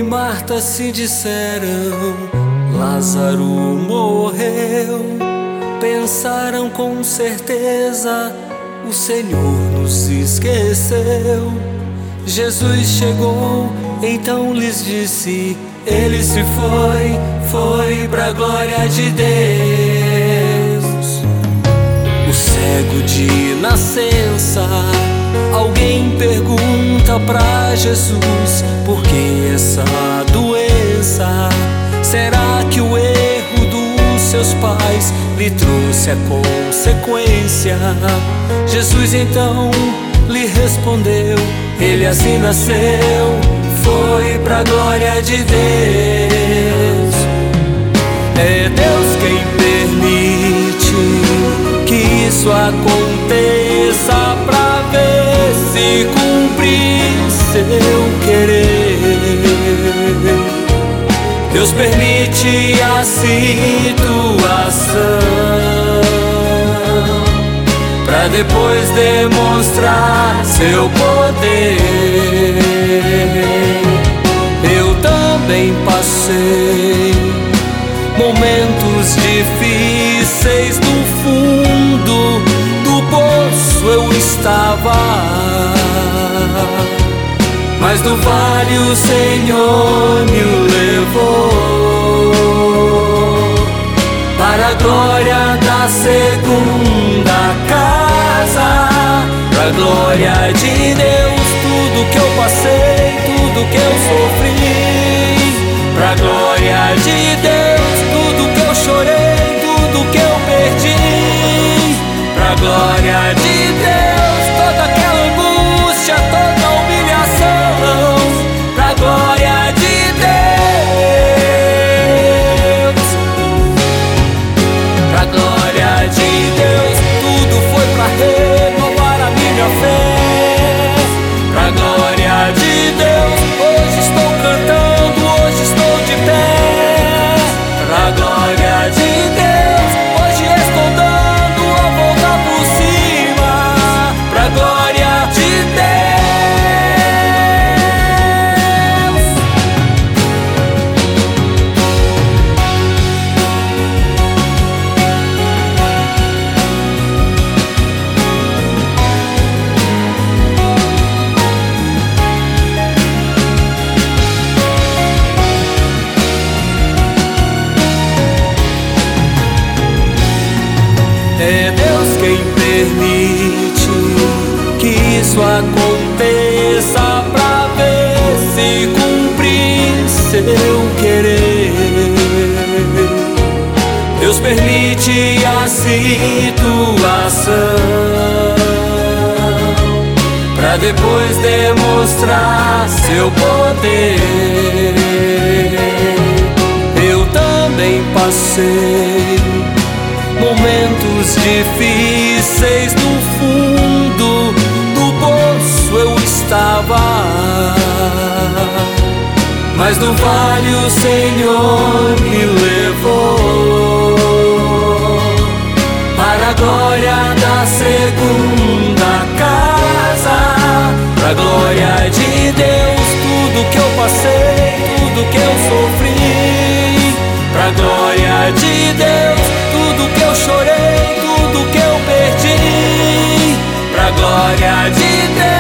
Marta se disseram: Lázaro morreu. Pensaram com certeza: o Senhor nos esqueceu. Jesus chegou, então lhes disse: ele se foi pra glória de Deus. O cego de nascença, alguém pergunta pra Jesus: por que essa doença? Será que o erro dos seus pais lhe trouxe a consequência? Jesus então lhe respondeu: ele assim nasceu, foi pra glória de Deus. É Deus quem permite que isso aconteça, pra ver se cumprir seu querer. Deus permite a situação pra depois demonstrar seu poder. Eu também passei momentos difíceis, no fundo do poço eu estava, mas do vale o Senhor me levou para a glória da segunda casa, pra glória de Deus. Tudo que eu passei, tudo que eu sofri, pra glória de Deus. Tudo que eu chorei, tudo que eu perdi, pra glória de Deus. Toda aquela angústia, toda humilhação, pra glória de Deus. Pra glória de Deus. Tudo foi pra renovar a minha fé, pra glória de Deus. Hoje estou cantando, hoje estou de pé, pra glória de Deus. Hoje estou dando a volta por cima, pra glória de Deus. É Deus quem permite que isso aconteça, pra ver se cumprir seu querer. Deus permite a situação pra depois demonstrar seu poder. Eu também passei momentos difíceis, no fundo do poço eu estava, mas do vale o Senhor me levou para a glória da segunda casa, pra glória de Deus. Tudo que eu passei, tudo que eu sofri, pra glória de Deus. Tudo que eu chorei, tudo que eu perdi, pra glória de Deus.